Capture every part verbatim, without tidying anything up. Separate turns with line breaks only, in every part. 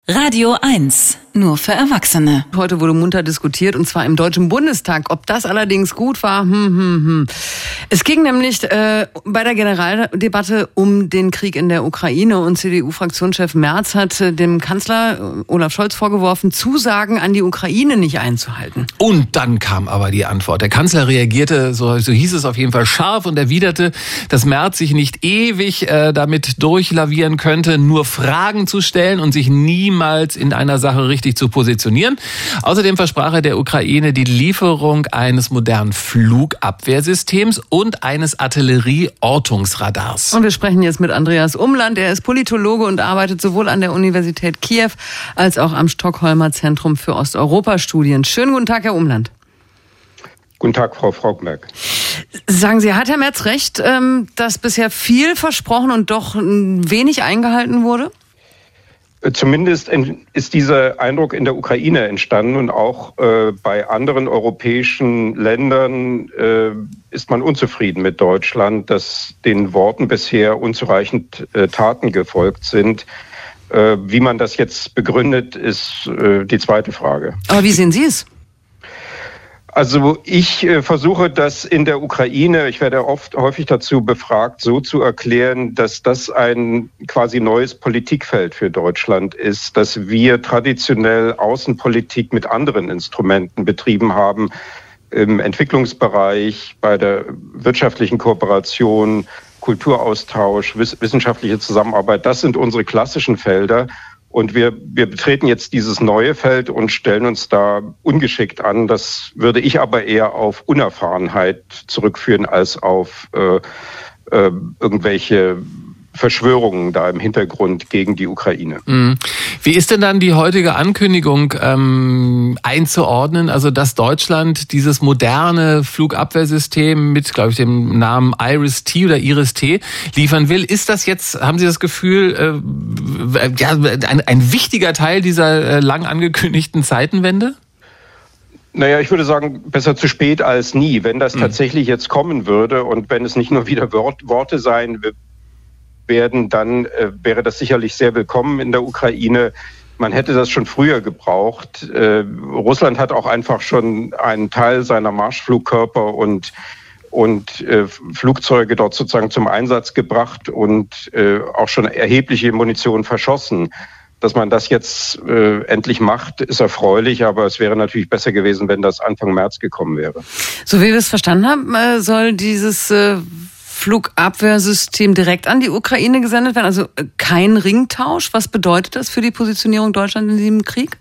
Radio eins, nur für Erwachsene.
Heute wurde munter diskutiert, und zwar im Deutschen Bundestag. Ob das allerdings gut war, hm, hm, hm. Es ging nämlich äh, bei der Generaldebatte um den Krieg in der Ukraine, und C D U-Fraktionschef Merz hat äh, dem Kanzler äh, Olaf Scholz vorgeworfen, Zusagen an die Ukraine nicht einzuhalten.
Und dann kam aber die Antwort. Der Kanzler reagierte, so, so hieß es auf jeden Fall, scharf und erwiderte, dass Merz sich nicht ewig äh, damit durchlavieren könnte, nur Fragen zu stellen und sich niemals in einer Sache richtig zu positionieren. Außerdem versprach er der Ukraine die Lieferung eines modernen Flugabwehrsystems und eines Artillerieortungsradars.
Und wir sprechen jetzt mit Andreas Umland. Er ist Politologe und arbeitet sowohl an der Universität Kiew als auch am Stockholmer Zentrum für Osteuropa-Studien. Schönen guten Tag, Herr Umland.
Guten Tag, Frau Fraukenberg.
Sagen Sie, hat Herr Merz recht, dass bisher viel versprochen und doch wenig eingehalten wurde?
Zumindest ist dieser Eindruck in der Ukraine entstanden, und auch äh, bei anderen europäischen Ländern äh, ist man unzufrieden mit Deutschland, dass den Worten bisher unzureichend äh, Taten gefolgt sind. Äh, wie man das jetzt begründet, ist äh, die zweite Frage.
Aber wie sehen Sie es?
Also ich äh, versuche das in der Ukraine, ich werde oft häufig dazu befragt, so zu erklären, dass das ein quasi neues Politikfeld für Deutschland ist, dass wir traditionell Außenpolitik mit anderen Instrumenten betrieben haben, im Entwicklungsbereich, bei der wirtschaftlichen Kooperation, Kulturaustausch, wiss- wissenschaftliche Zusammenarbeit. Das sind unsere klassischen Felder. Und wir, wir betreten jetzt dieses neue Feld und stellen uns da ungeschickt an. Das würde ich aber eher auf Unerfahrenheit zurückführen als auf äh, äh, irgendwelche Verschwörungen da im Hintergrund gegen die Ukraine.
Wie ist denn dann die heutige Ankündigung ähm, einzuordnen, also dass Deutschland dieses moderne Flugabwehrsystem mit, glaube ich, dem Namen Iris-T oder Iris-T liefern will? Ist das jetzt, haben Sie das Gefühl, äh, ja, ein, ein wichtiger Teil dieser äh, lang angekündigten Zeitenwende?
Naja, ich würde sagen, besser zu spät als nie. Wenn das mhm. tatsächlich jetzt kommen würde und wenn es nicht nur wieder Wort, Worte sein werden, dann äh, wäre das sicherlich sehr willkommen in der Ukraine. Man hätte das schon früher gebraucht. Äh, Russland hat auch einfach schon einen Teil seiner Marschflugkörper und und äh, Flugzeuge dort sozusagen zum Einsatz gebracht und äh, auch schon erhebliche Munition verschossen. Dass man das jetzt äh, endlich macht, ist erfreulich, aber es wäre natürlich besser gewesen, wenn das Anfang März gekommen wäre.
So wie wir es verstanden haben, äh, soll dieses äh, Flugabwehrsystem direkt an die Ukraine gesendet werden, also kein Ringtausch. Was bedeutet das für die Positionierung Deutschlands in diesem Krieg?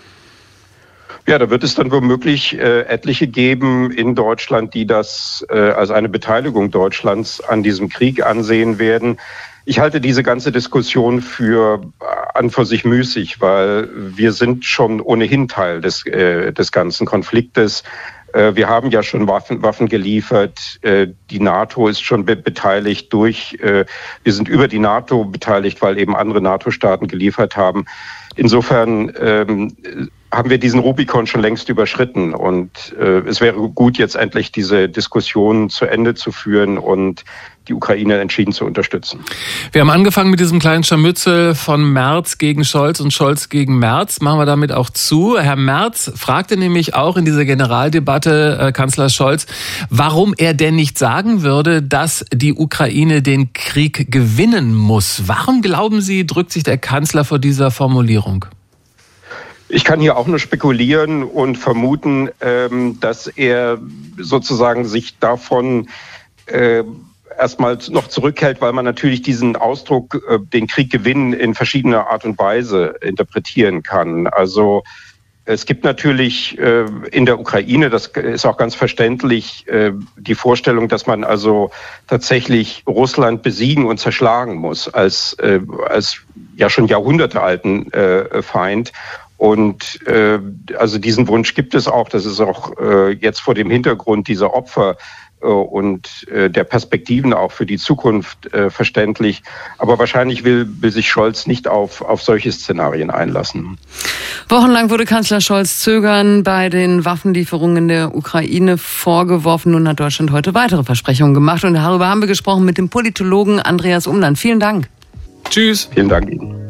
Ja, da wird es dann womöglich äh, etliche geben in Deutschland, die das äh, als eine Beteiligung Deutschlands an diesem Krieg ansehen werden. Ich halte diese ganze Diskussion für äh, an für sich müßig, weil wir sind schon ohnehin Teil des, äh, des ganzen Konfliktes. Wir haben ja schon Waffen, Waffen geliefert. Die NATO ist schon be- beteiligt durch, wir sind über die NATO beteiligt, weil eben andere NATO-Staaten geliefert haben. Insofern ähm, haben wir diesen Rubikon schon längst überschritten, und äh, es wäre gut, jetzt endlich diese Diskussion zu Ende zu führen und die Ukraine entschieden zu unterstützen.
Wir haben angefangen mit diesem kleinen Scharmützel von Merz gegen Scholz und Scholz gegen Merz. Machen wir damit auch zu. Herr Merz fragte nämlich auch in dieser Generaldebatte äh, Kanzler Scholz, warum er denn nicht sagen würde, dass die Ukraine den Krieg gewinnen muss. Warum, glauben Sie, drückt sich der Kanzler vor dieser Formulierung?
Ich kann hier auch nur spekulieren und vermuten, ähm, dass er sozusagen sich davon äh, erstmal noch zurückhält, weil man natürlich diesen Ausdruck, äh, den Krieg gewinnen, in verschiedener Art und Weise interpretieren kann. Also es gibt natürlich äh, in der Ukraine, das ist auch ganz verständlich, äh, die Vorstellung, dass man also tatsächlich Russland besiegen und zerschlagen muss als, äh, als ja schon jahrhundertealten äh, Feind. Und äh, also diesen Wunsch gibt es auch. Das ist auch äh, jetzt vor dem Hintergrund dieser Opfer äh, und äh, der Perspektiven auch für die Zukunft äh, verständlich. Aber wahrscheinlich will, will sich Scholz nicht auf, auf solche Szenarien einlassen.
Wochenlang wurde Kanzler Scholz Zögern bei den Waffenlieferungen in der Ukraine vorgeworfen. Nun hat Deutschland heute weitere Versprechungen gemacht. Und darüber haben wir gesprochen mit dem Politologen Andreas Umland. Vielen Dank.
Tschüss.
Vielen Dank Ihnen.